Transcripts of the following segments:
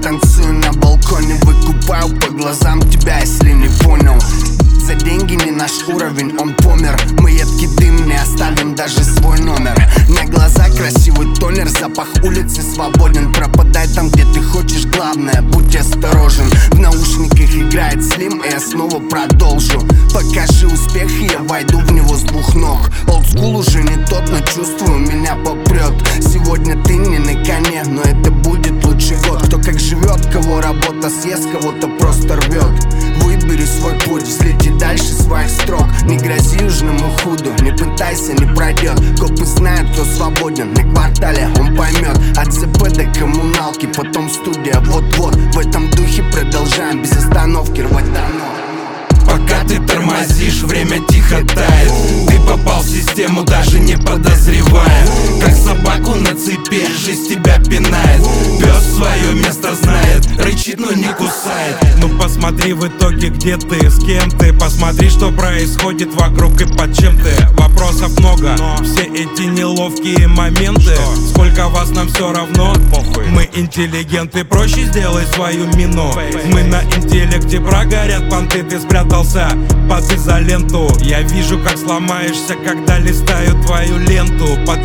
танцую на балконе, выкупаю по глазам тебя, если не понял. За деньги не наш уровень, он помер. Мы едкий дым, не оставим даже свой номер. На глаза красивый тонер, запах улицы свободен. Пропадай там, где ты хочешь, главное, будь осторожен. В наушниках играет Слим, и я снова продолжу. Покажи успех, и я войду в него с двух ног. Олдскул уже не тот, но чувствую, меня попрет. Сегодня ты не на коне, но это будет лучший год. Кто как живет, кого работа съест, кого-то просто рвет. Выбери свой путь, взлети дальше своих строк. Не грози южному худу, не пытайся, не пройдет. Копы знают, кто свободен, на квартале он поймет. От ЗП до коммуналки, потом студия, вот-вот. В этом духе продолжаем без остановки рвать дано. Пока ты тормозишь, время тихо тает. Ты попал в систему, даже не подозревая. Как собаку на цепи, жизнь тебя пинает. Пес свое место знает, рычит, но не кусает. Ну посмотри в итоге, где ты, с кем ты. Посмотри, что происходит вокруг и под чем ты. Вопросов много, все эти неловкие моменты. Сколько вас, нам все равно. Мы интеллигенты, проще сделай свою мину. Мы на интеллекте, прогорят понты. Ты спрятался под изоленту. Я вижу, как сломаешься, когда листаю твою ленту.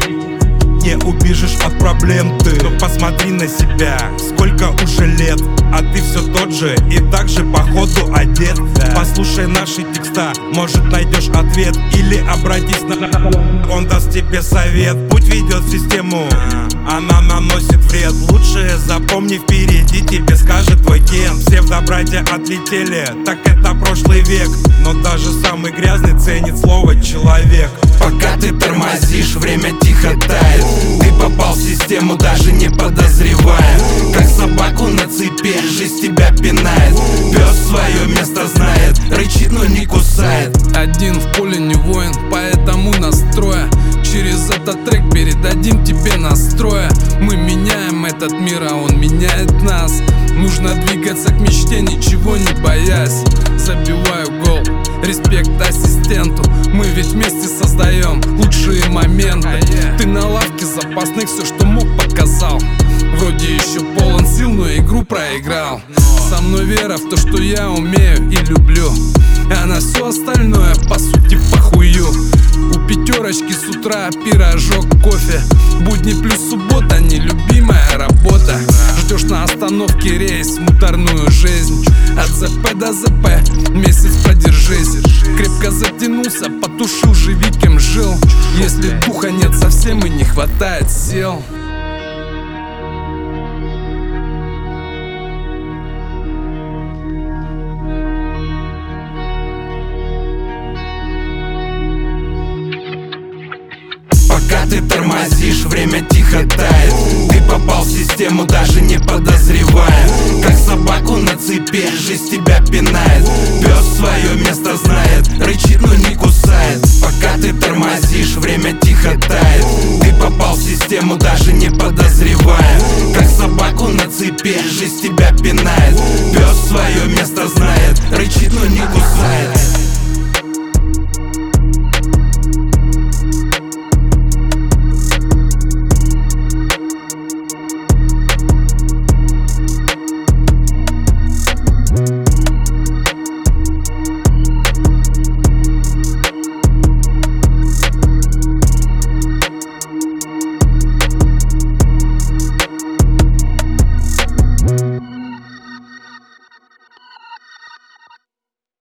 Не убежишь от проблем ты. Но посмотри на себя, сколько уже лет, а ты все тот же и так же походу одет. Послушай наши текста, может найдешь ответ. Или обратись на он даст тебе совет. Путь ведет в систему, она наносит вред. Лучше запомни, впереди тебе скажет твой кен. Все в доброте отлетели, так это прошлый век. Но даже самый грязный ценит слово человек. Пока ты тормозишь, время тихо тает. Ты попал в систему, даже не подозревая. Как собаку на цепи, жизнь тебя пинает. Пес свое место знает, рычит, но не кусает. Один в поле не воин, поэтому настроя. Через этот трек передадим тебе настроя. Мы меняем этот мир, а он меняет нас. Нужно двигаться к мечте, ничего не боясь. Забиваю гол, респект ассистенту. Мы ведь вместе создаем лучшие моменты. Ты на лавке запасных все, что мог, показал. Вроде еще полон сил, но игру проиграл. Со мной вера в то, что я умею и люблю. А на все остальное, по сути, похую. У пятерочки с утра пирожок, кофе. Будни плюс суббота, нелюбимая работа. Ждешь на остановке рейс, муторную жизнь. От ЗП до ЗП, месяц продержись. Крепко затянулся, потушил, живи кем жил. Если духа нет совсем и не хватает сил. Пока ты тормозишь, время тихо тает. Ты попал в систему, даже не подозревая. Как собаку на цепи, жизнь тебя пинает. Пес свое место знает, рычит, но не кусает. Пока ты тормозишь, время тихо тает. Ты попал в систему, даже не подозревая. Как собаку на цепи, жизнь тебя пинает. Пес свое место знает, рычит, но не кусает.